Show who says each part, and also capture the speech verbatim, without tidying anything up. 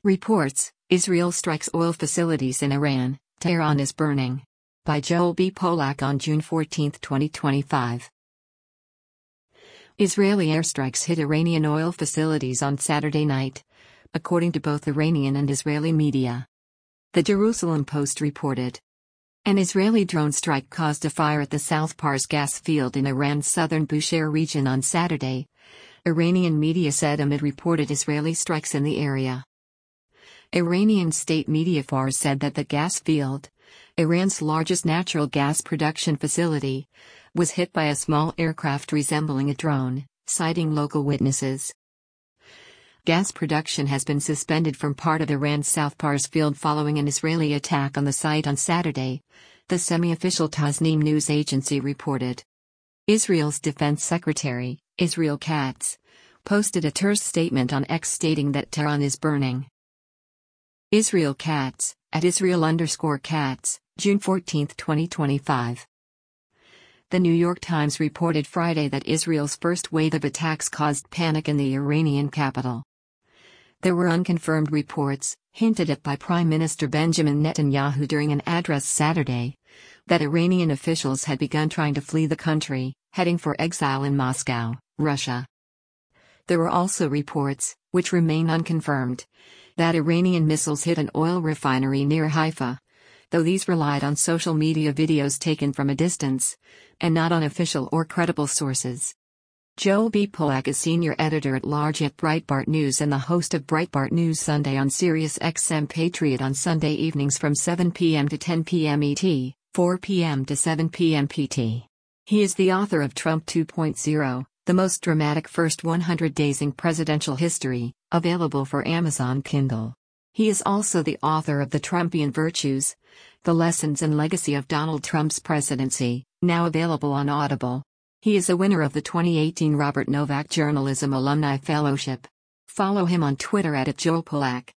Speaker 1: Reports: Israel strikes oil facilities in Iran, Tehran is burning. By Joel B. Polak on June fourteenth, twenty twenty-five. Israeli airstrikes hit Iranian oil facilities on Saturday night, according to both Iranian and Israeli media. The Jerusalem Post reported. An Israeli drone strike caused a fire at the South Pars gas field in Iran's southern Bushehr region on Saturday, Iranian media said amid reported Israeli strikes in the area. Iranian state media Fars said that the gas field, Iran's largest natural gas production facility, was hit by a small aircraft resembling a drone, citing local witnesses. Gas production has been suspended from part of Iran's South Pars field following an Israeli attack on the site on Saturday, the semi-official Tasnim news agency reported. Israel's defense secretary, Israel Katz, posted a terse statement on X stating that Tehran is burning. Israel Katz, at Israel underscore Katz, June fourteenth, twenty twenty-five. The New York Times reported Friday that Israel's first wave of attacks caused panic in the Iranian capital. There were unconfirmed reports, hinted at by Prime Minister Benjamin Netanyahu during an address Saturday, that Iranian officials had begun trying to flee the country, heading for exile in Moscow, Russia. There were also reports, which remain unconfirmed, that Iranian missiles hit an oil refinery near Haifa, though these relied on social media videos taken from a distance, and not on official or credible sources. Joel B. Polak is senior editor-at-large at Breitbart News and the host of Breitbart News Sunday on Sirius X M Patriot on Sunday evenings from seven p m to ten p m E T, four p m to seven p m P T. He is the author of Trump two point oh, the most dramatic first one hundred days in presidential history, available for Amazon Kindle. He is also the author of The Trumpian Virtues, The Lessons and Legacy of Donald Trump's Presidency, now available on Audible. He is a winner of the twenty eighteen Robert Novak Journalism Alumni Fellowship. Follow him on Twitter at Joel Polak.